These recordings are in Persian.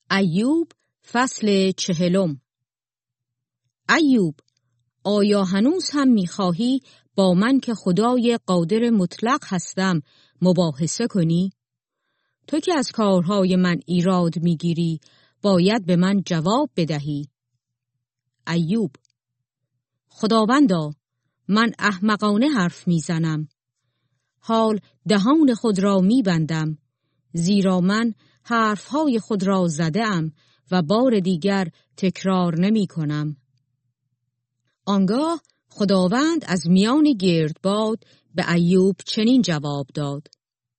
ایوب فصل 40. ایوب، آیا هنوز هم می‌خواهی با من که خدای قادر مطلق هستم مباحثه کنی؟ تو که از کارهای من ایراد می‌گیری، باید به من جواب بدهی. ایوب: خداوندا، من احمقانه حرف می‌زنم. حال دهان خود را می‌بندم، زیرا من حرفهای خود را زده‌ام و بار دیگر تکرار نمی‌کنم. آنگاه خداوند از میان گردباد به ایوب چنین جواب داد: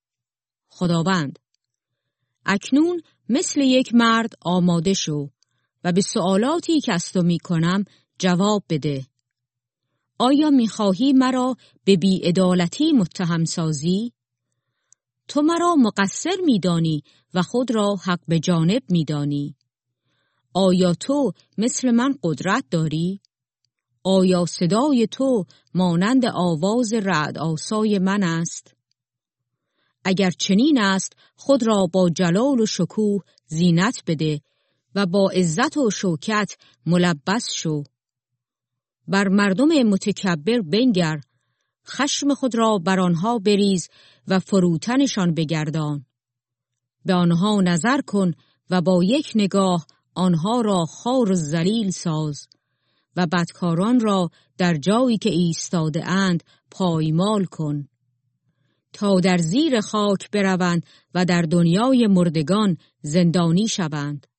خداوند: اکنون مثل یک مرد آماده شو و به سؤالاتی که از تو می‌کنم جواب بده. آیا می‌خواهی مرا به بی‌عدالتی متهم سازی؟ تو مرا مقصر می‌دانی و خود را حق به جانب می‌دانی. آیا تو مثل من قدرت داری؟ آیا صدای تو مانند آواز رعد آسای من است؟ اگر چنین است، خود را با جلال و شکوه زینت بده و با عزت و شوکت ملبس شو. بر مردم متکبر بنگر، خشم خود را بر آنها بریز و فروتنشان بگردان. به آنها نظر کن و با یک نگاه آنها را خوار و ذلیل ساز و بدکاران را در جایی که ایستاده اند پایمال کن، تا در زیر خاک بروند و در دنیای مردگان زندانی شوند.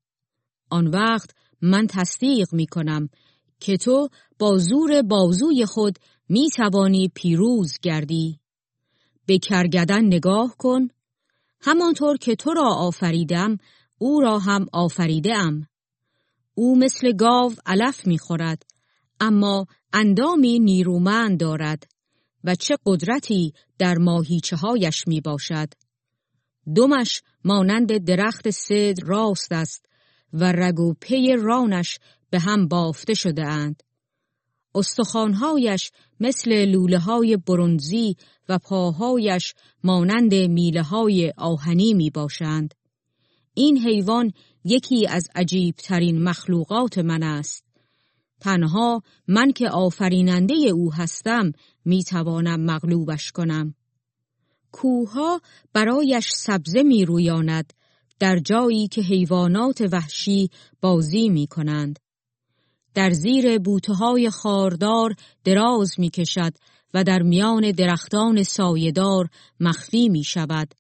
آن وقت من تصدیق می کنم که تو با زور بازوی خود می توانی پیروز گردی. به کرگدن نگاه کن، همانطور که تو را آفریدم او را هم آفریده‌ام. او مثل گاو علف می خورد، اما اندامی نیرومند دارد و چه قدرتی در ماهیچه هایش می باشد. دمش مانند درخت سدر راست است و رگ و پی رانش به هم بافته شده اند. استخوان‌هایش مثل لوله‌های برنزی و پاهایش مانند میله‌های آهنی می باشند. این حیوان یکی از عجیب‌ترین مخلوقات من است. تنها من که آفریننده او هستم می توانم مغلوبش کنم. کوه‌ها برایش سبزه می رویاند در جایی که حیوانات وحشی بازی می کنند. در زیر بوته‌های خاردار دراز می کشد و در میان درختان سایه‌دار مخفی می شود.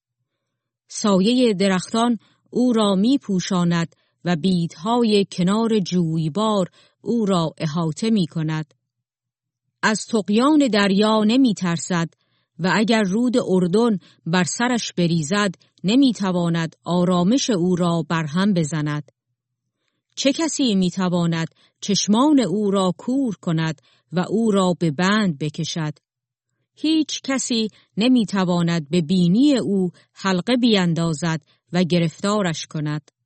سایه درختان او را می پوشاند و بیدهای کنار جویبار او را احاطه می کند. از طغیان دریا نمی ترسد و اگر رود اردن بر سرش بریزد نمی تواند آرامش او را برهم بزند. چه کسی می تواند چشمان او را کور کند و او را به بند بکشد؟ هیچ کسی نمی تواند به بینی او حلقه بیندازد و گرفتارش کند.